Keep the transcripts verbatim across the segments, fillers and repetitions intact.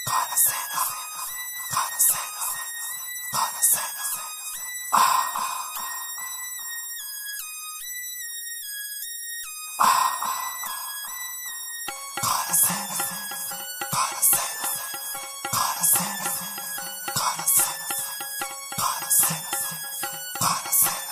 قراصنة قراصنة قراصنة آه آه قراصنة قراصنة قراصنة قراصنة قراصنة قراصنة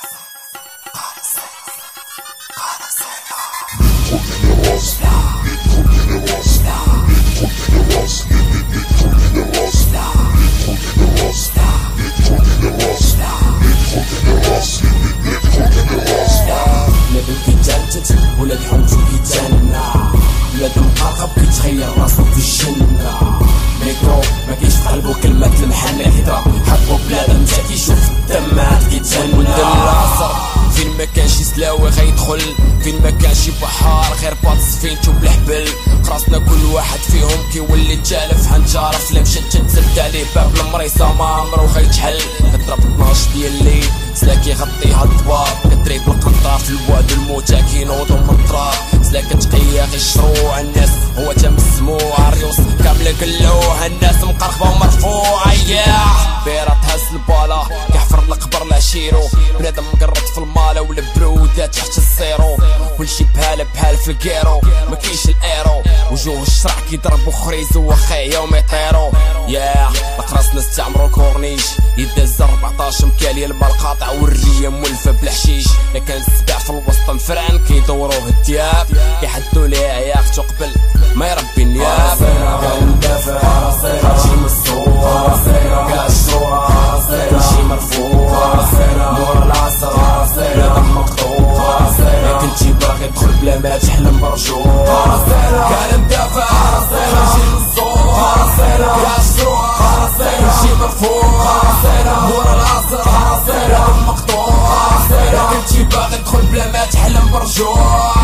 بلاد كيتجدد ولاد حومتو كيتهنى بلاد مقرقب كيتخيل راسو في الجنة ميكرو مكاينش في قلبو كلمة المحل الهضرة حبو بلاد مشا كيشوف الدم عاد كيتهنى والدم لاصر فين مكانش سلاوي غيدخل فين مكانش بحار غير باطس فينتو بالحبل خراسنا كل واحد فيهم كيولي تالف حنجارة فلا مشات تنسد عليه باب المريصة ما عمرو غيتحل كضرب اثناش ديال الليل سلا كيغطيها الضباب كتريب القنطار في الواد الموتى كينوضو من التراب سلا كتقيا غير شروع الناس هو تم السموع الريوس كاملة قلوها الناس مقرقبة ومرفوعة ياه بيرة تهز البالا كيحفر القبر العشيرو بنادم مقرط في المالا والبرودات تحت الزيرو كلشي بحال بحال في الكيرو مكاينش الايرو وجوه الشرع كيضربو خريزو وخايا وما يطيرو ياه القراصنة استعمرو الكورنيش يداز ربعطاش مكالية الماء القاطع والرية مولفة بالحشيش لا كان السباع في الوسط مفران كيدوروه الدياب كيحدو ليها ياختو قبل ما يربي النياب كندافع هادشي مصور كاع الشروع كلشي مرفوع مور العصر بنادم مقطوع يا كنتي باغي تدخل بلا ما تحلم برجوع كندافع هادشي مصور كاع الشروع كلشي مرفوع مور العصر بنادم مقطوع يا كنتي باغي تدخل بلا ما تحلم برجوع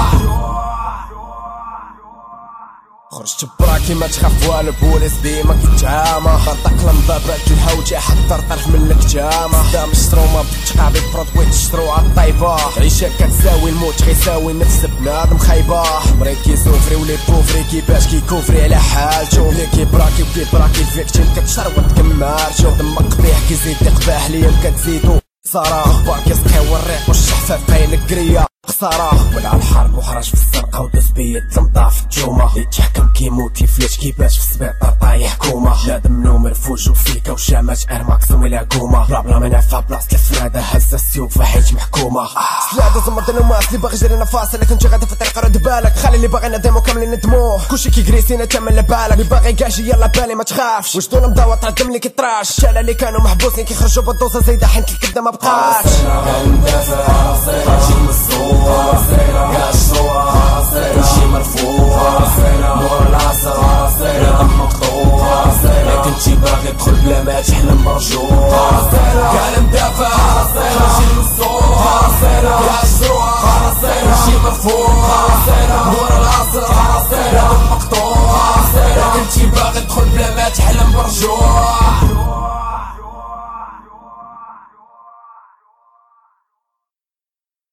خرجت براكي ما تخاف والو بوليس ديما كيتعامى خرطق لمضابات الحوجة حضر طرف من الكتامة دام الشترومة بتقابي برودوي تشترو عالطايبة عيشة كتساوي الموت غيساوي نفس بنادم خايبة مريض كيسوفري ولي بوفري كيفاش كيكوفري على حالتو لي كيبراكي وكيبراكي الفيكتيم كتشروط كمارتو دمك قبيح كيزيد يقباح ليا كتزيدو صراحة بار كيسقي والريق والشحفاف باين الكريا خسارة ولع الحرب وخرج في السرقة وداز بيا تلمطا في التومة يتحكم كيموت يفلت كيباش في السبيطار طايح كوما لا دمنو مرفوج وفيكا وشامات اير ماكسوم ولا كوما بلا بلا منافع بلاصة الفرادة هزة السيوف حيت محكومة سلادة زمرت النماس اللي باغي يجري نفاس اللي كنتي غادي في الطريق رد بالك خلي اللي باغي ندمو كاملين ندموه كلشي كيكريسينا تمن لبالك اللي باغي كاجي يلا بالي ما تخافش واش دون مضاوى طلع الدم اللي كيطراش الشالة اللي كانوا محبوسين كيخرجوا بالدوزة زايدة حيت الكبدة ما بقاش كندافع هادشي مصور كاع الشروع كلشي مرفوع مور العصر بنادم مقطوع يا كنتي باغي تدخل بلا ما تحلم برجوع